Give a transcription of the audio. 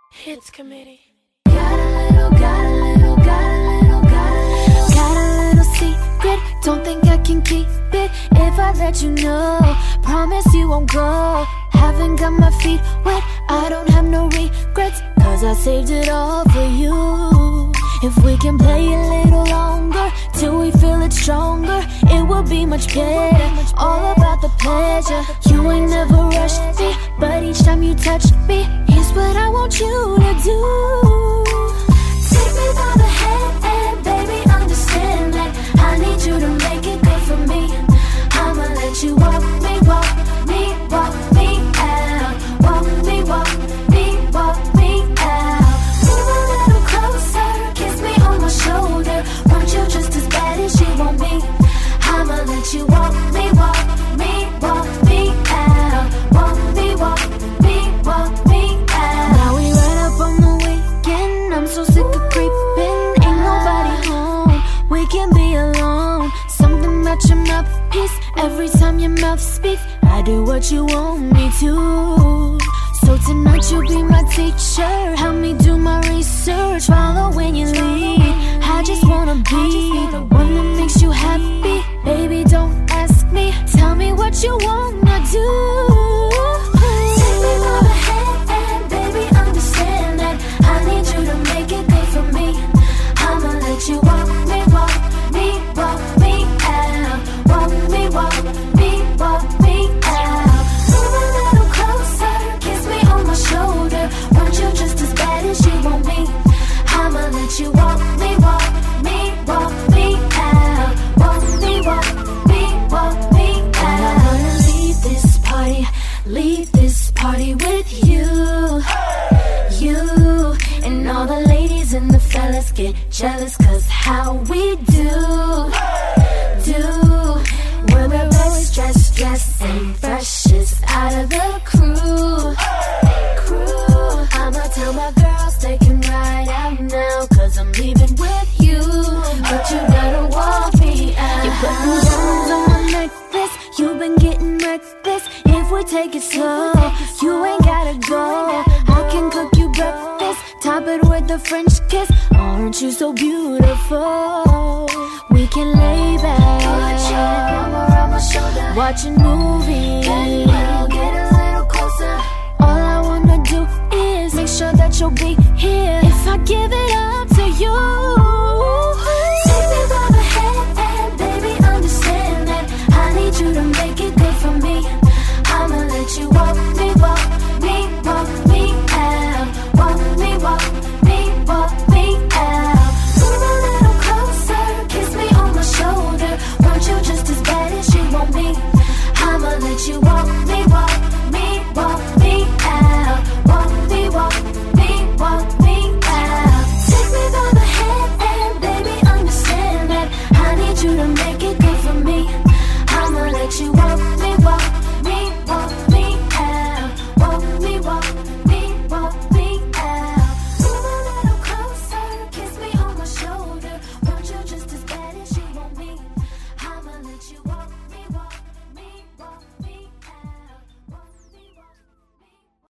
Hits Committee. Got a little secret, don't think I can keep it. If I let you know, promise you won't go. Haven't got my feet wet, I don't have no regrets, cause I saved it all for you. If we can play a little longer, till we feel it stronger, it will be much better. All about the pleasure, you ain't never rushed me, but each time you touch me, here's what I want you to do. Take me by the hand and baby understand that I need you to make it good for me. I'ma let you walk me, walk me, walk me out. Walk me, walk me, walk me out. Move a little closer, kiss me on my shoulder. Want you just as bad as you want me. I'ma let you walk me, walk me, walk me out. Walk me, walk me, walk me out. Now we right up on the weekend, I'm so sick of creeping. Ain't nobody home, we can be alone. Something about your mouthpiece, every time your mouth speaks, I do what you want me to. So tonight you'll be my teacher, help me do my research, follow when you lead. I just wanna be the one that makes you happy. Baby, don't ask me, tell me what you wanna do. Take me by the hand and baby understand that I need you to make it good for me. I'ma let you walk me, walk me, walk me out. Walk me, walk me, walk me out. Move a little closer, kiss me on my shoulder. Want you just as bad as you want me. I'ma let you walk me, walk me, walk me out. Walk me, walk me, walk me out. And I wanna leave this party with you. You and all the ladies and the fellas get jealous, cause how we do. When we're always dressed and freshest out of the crew. I'ma tell my girls they can ride out now, cause I'm leaving with you. But you gotta walk me out. You're putting diamonds on my necklace, you've been getting reckless. If we take it slow, you ain't gotta go. I can cook you breakfast, top it with a French kiss. Aren't you so beautiful? We can lay back, put your arm around my shoulder, watch a movie, get a little closer. All I wanna do is make sure that you'll be here if I give it up to you.